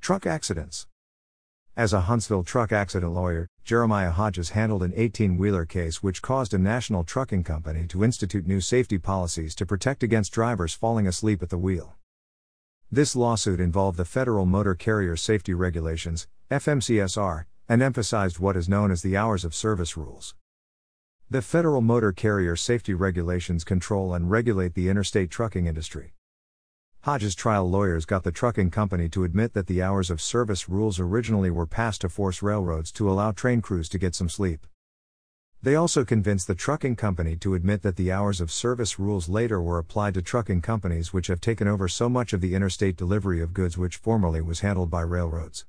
Truck accidents. As a Huntsville truck accident lawyer, Jeremiah Hodges handled an 18-wheeler case which caused a national trucking company to institute new safety policies to protect against drivers falling asleep at the wheel. This lawsuit involved the Federal Motor Carrier Safety Regulations, FMCSR, and emphasized what is known as the hours of service rules. The Federal Motor Carrier Safety Regulations control and regulate the interstate trucking industry. Hodges' trial lawyers got the trucking company to admit that the hours of service rules originally were passed to force railroads to allow train crews to get some sleep. They also convinced the trucking company to admit that the hours of service rules later were applied to trucking companies which have taken over so much of the interstate delivery of goods which formerly was handled by railroads.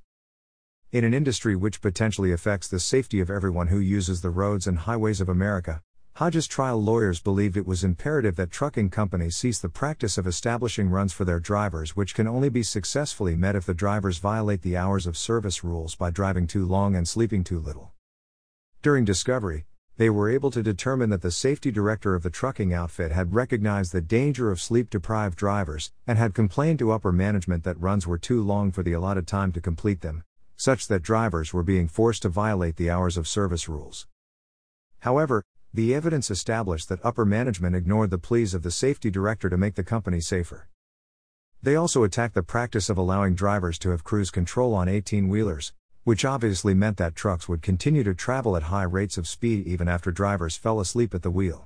In an industry which potentially affects the safety of everyone who uses the roads and highways of America, Hodges' trial lawyers believed it was imperative that trucking companies cease the practice of establishing runs for their drivers, which can only be successfully met if the drivers violate the hours of service rules by driving too long and sleeping too little. During discovery, they were able to determine that the safety director of the trucking outfit had recognized the danger of sleep-deprived drivers, and had complained to upper management that runs were too long for the allotted time to complete them, such that drivers were being forced to violate the hours of service rules. However, the evidence established that upper management ignored the pleas of the safety director to make the company safer. They also attacked the practice of allowing drivers to have cruise control on 18-wheelers, which obviously meant that trucks would continue to travel at high rates of speed even after drivers fell asleep at the wheel.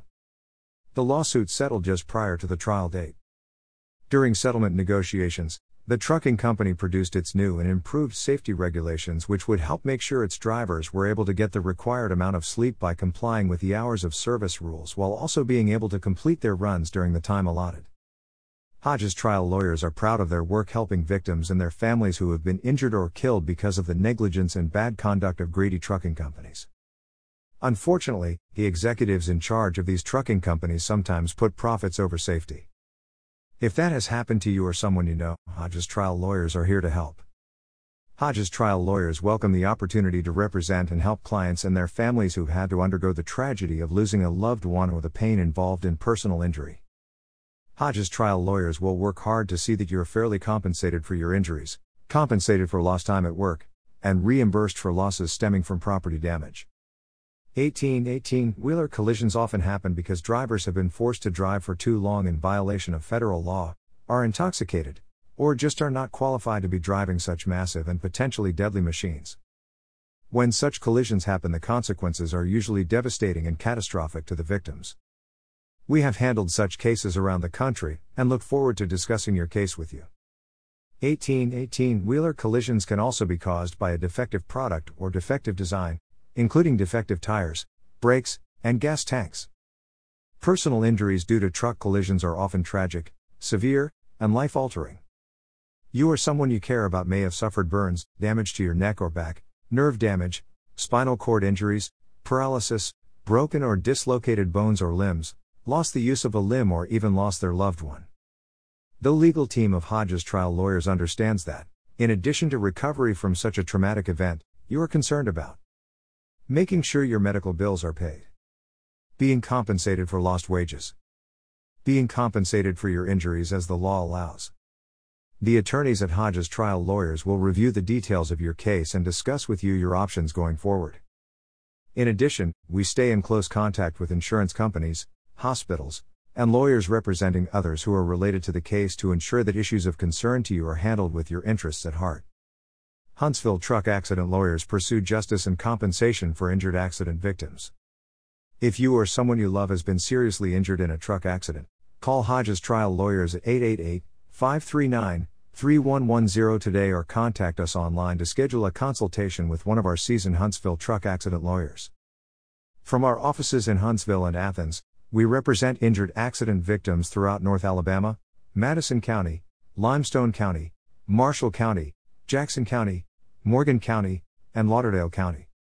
The lawsuit settled just prior to the trial date. During settlement negotiations, the trucking company produced its new and improved safety regulations, which would help make sure its drivers were able to get the required amount of sleep by complying with the hours of service rules while also being able to complete their runs during the time allotted. Hodges' trial lawyers are proud of their work helping victims and their families who have been injured or killed because of the negligence and bad conduct of greedy trucking companies. Unfortunately, the executives in charge of these trucking companies sometimes put profits over safety. If that has happened to you or someone you know, Hodges' trial lawyers are here to help. Hodges' trial lawyers welcome the opportunity to represent and help clients and their families who've had to undergo the tragedy of losing a loved one or the pain involved in personal injury. Hodges' trial lawyers will work hard to see that you're fairly compensated for your injuries, compensated for lost time at work, and reimbursed for losses stemming from property damage. 18-wheeler collisions often happen because drivers have been forced to drive for too long in violation of federal law, are intoxicated, or just are not qualified to be driving such massive and potentially deadly machines. When such collisions happen, the consequences are usually devastating and catastrophic to the victims. We have handled such cases around the country, and look forward to discussing your case with you. 18-wheeler collisions can also be caused by a defective product or defective design, including defective tires, brakes, and gas tanks. Personal injuries due to truck collisions are often tragic, severe, and life-altering. You or someone you care about may have suffered burns, damage to your neck or back, nerve damage, spinal cord injuries, paralysis, broken or dislocated bones or limbs, lost the use of a limb, or even lost their loved one. The legal team of Hodges' trial lawyers understands that, in addition to recovery from such a traumatic event, you are concerned about making sure your medical bills are paid, being compensated for lost wages, being compensated for your injuries as the law allows. The attorneys at Hodges' trial lawyers will review the details of your case and discuss with you your options going forward. In addition, we stay in close contact with insurance companies, hospitals, and lawyers representing others who are related to the case to ensure that issues of concern to you are handled with your interests at heart. Huntsville truck accident lawyers pursue justice and compensation for injured accident victims. If you or someone you love has been seriously injured in a truck accident, call Hodges' trial lawyers at 888-539-3110 today, or contact us online to schedule a consultation with one of our seasoned Huntsville truck accident lawyers. From our offices in Huntsville and Athens, we represent injured accident victims throughout North Alabama, Madison County, Limestone County, Marshall County, Jackson County, Morgan County, and Lauderdale County.